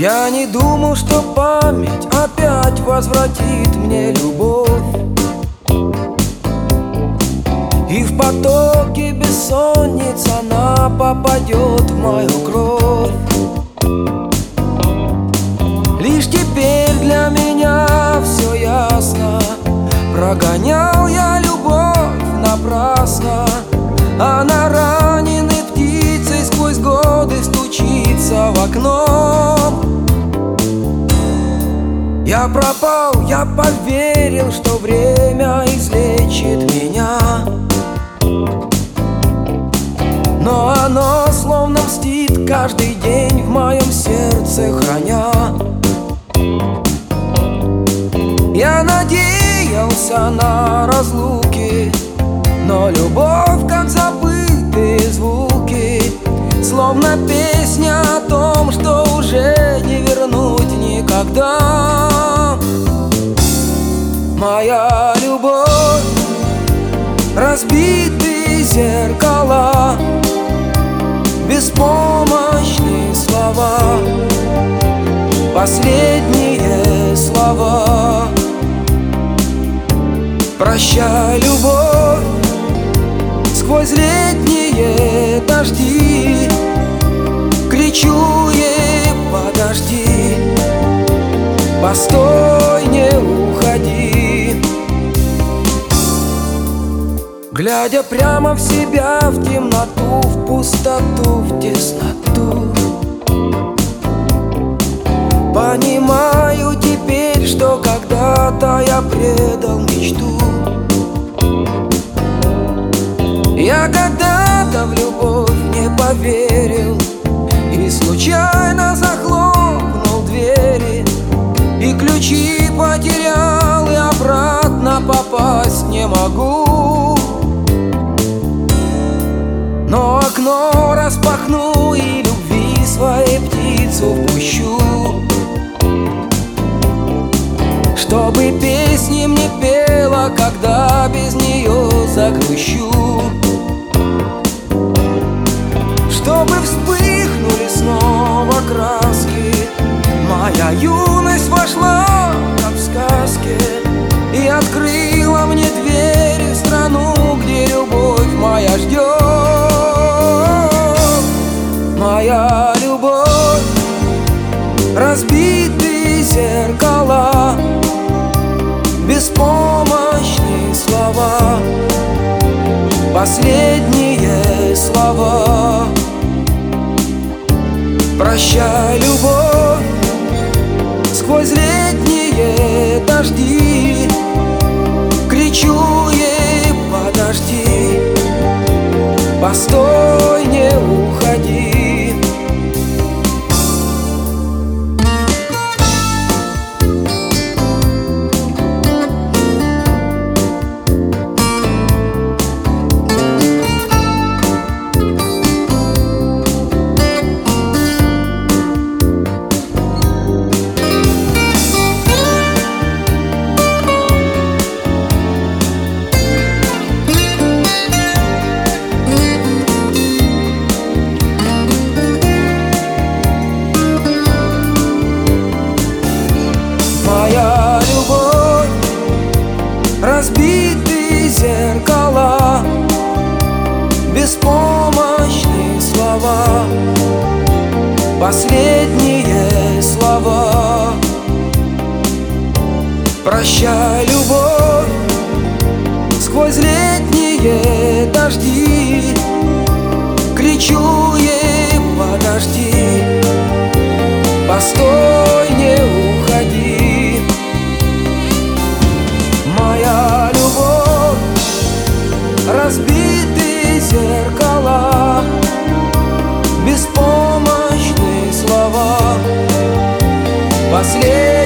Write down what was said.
Я не думал, что память опять возвратит мне любовь, и в потоке бессонниц она попадет в мою кровь. Лишь теперь для меня все ясно. Прогонял я любовь напрасно. Она раненой птицей сквозь годы стучится в окно. Я пропал, я поверил, что время излечит меня, но оно словно мстит каждый день в моем сердце храня. Я надеялся на разлуки, но любовь, как забытые звуки, словно песня о том, что уже не вернуть никогда. Моя любовь, разбитые зеркала, беспомощные слова, последние слова. Прощай, любовь, сквозь летние дожди кричу ей: подожди, постой, не уходи. Глядя прямо в себя, в темноту, в пустоту, в тесноту, понимаю теперь, что когда-то я предал мечту. Я когда-то в любовь не поверил и случайно захлопнул двери, и ключи потерял, и обратно попасть не могу. Но окно распахну и любви своей птицу впущу, чтобы песни мне пела, когда без нее загрущу. Чтобы вспыхнули снова краски, моя юность вошла, как в сказке, и открыла мне двери в страну, где любовь моя ждет. Моя любовь, разбитые зеркала, беспомощные слова, последние слова. Прощай, любовь, сквозь летние дожди кричу ей: подожди, постой, не уходи. Моя любовь, разбитые зеркала, беспомощные слова, последние слова. Прощай, любовь, сквозь летние дожди кричу ей: подожди, постой, не уходи. Моя любовь, разбитые зеркала, беспомощные слова, последние